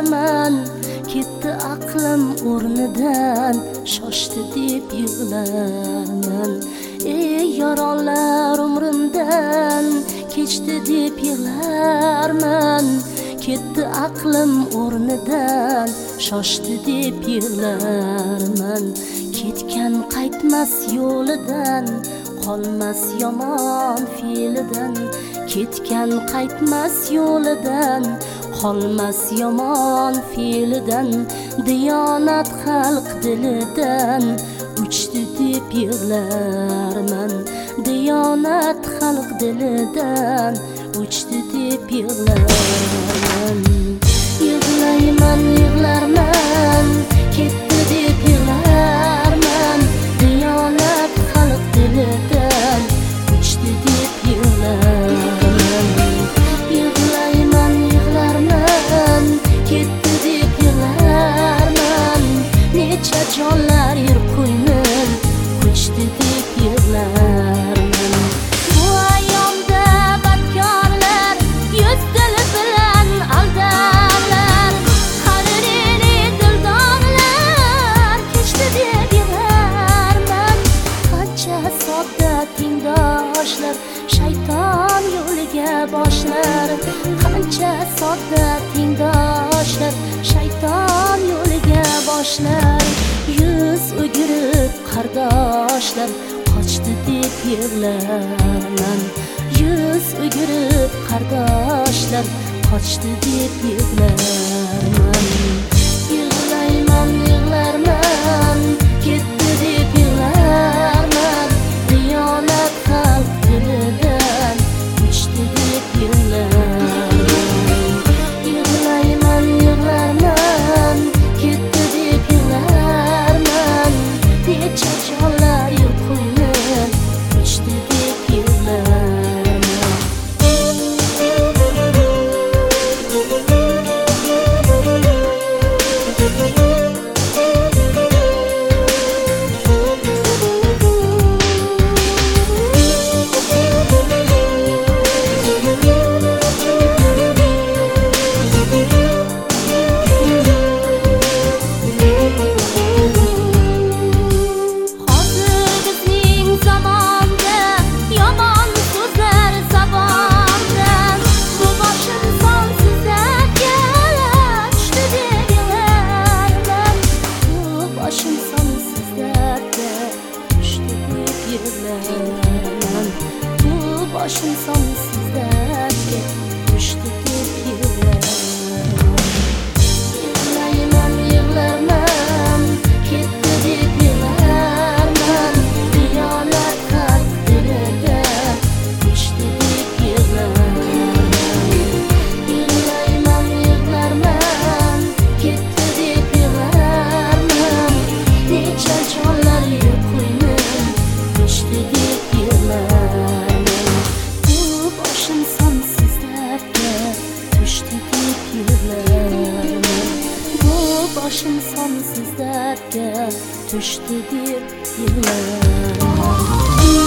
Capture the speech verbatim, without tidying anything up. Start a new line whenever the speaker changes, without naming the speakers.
yig'larman. Ketdi aqlim o'rnidan, shoshdi deb yig'larman. Ey yoronlar umrimdan kechdi deb yig'larman. Ketdi aqlim o'rnidan, shoshdi deb yig'larman. Ketgan qaytmas yo'lidan, qolmas yomon fe'lidan. Ketgan qaytmas yo'lidan, qolmas yomon fe'lidan. Diyonat xalq dilidan uchdi deb yig'larman. Diyonat xalq dilidan uchdi deb yig'larman. Yig'layman, yig'larman, ketdi deb yig'larman. Diyonat xalq dilidan uchdi deb yig'larman. Yig'layman, yig'larman, ketdi deb yig'larman. Necha jonlar yer qo'ynin ko'chdi deb yig'larman. Bu ayyomda badkorlar yuz dili bilan aldarlar. Qadrli dildorlar kechdi deb yig'larman. Qancha sodda tengdoshlar shayton yo'liga boshlar. Qancha sodda tengdoshlar shayton yo'liga boshlar. Yuz o'girib qardoshlar qochdi deb yig'larman. Yuz o'girib qardoshlar qochdi deb yig'larman. Yig'layman, yig'larman, ketdi deb yig'larman. Diyonat xalq dilidan uchdi deb yig'larman. Yig'layman, yig'larman, ketdi deb yig'larman. Necha jonlar yer qo'ynin uchdi deb yig'larman. Boshim sonsiz dardga tushdi deb yig'larman. Yig'layman, yig'larman, ketdi deb yig'larman. Diyonat xalq dilida uchdi deb yig'larman. Yig'layman, yig'larman, ketdi deb yig'larman. Necha jonlar yer qo'ynin uchdi deb yig'larman. Boshim sonsiz dardga tushdi deb yig'larman. Bu boshim sonsiz dardga tushdi deb yig'larman.